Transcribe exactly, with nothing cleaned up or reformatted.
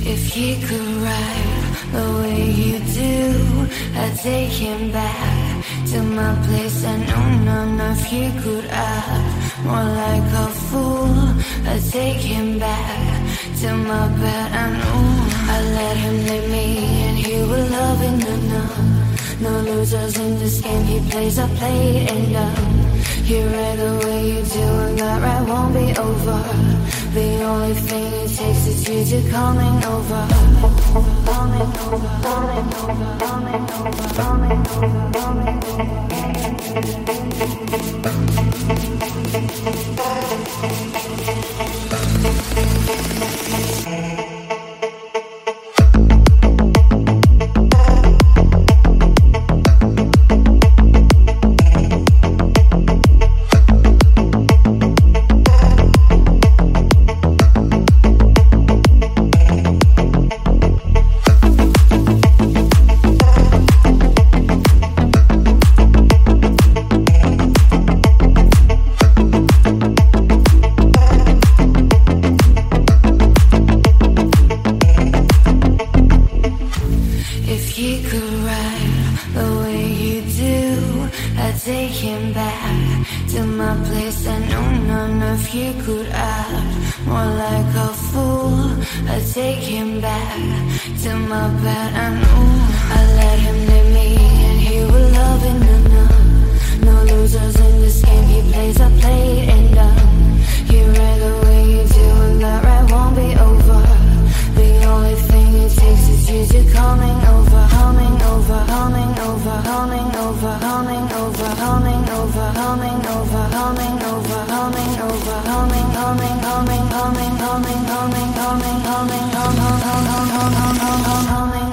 If he could ride the way you do, I'd take him back to my place. I know none of he could act more like a fool. I'd take him back to my bed. I know I let him lead me and he will love it. No, no, no losers in this game. He plays, I play, and um, he read the way you do, and that right won't be over. The only thing it takes is you to coming over. Coming over, coming over, coming over, coming over, coming over. Take him back to my place. I know none of you could act more like a fool. I take him back to my bed. I know I let him lead me and he will love it. No, no, no losers in this game. He plays, I play, and um, he read the way you do, and that right won't be over. The only thing it takes is you to coming over, coming over, coming over, coming over, coming over, coming over, coming over, coming over, coming over, coming, coming, coming, coming, coming, coming, coming, coming, coming, coming, coming, coming, coming.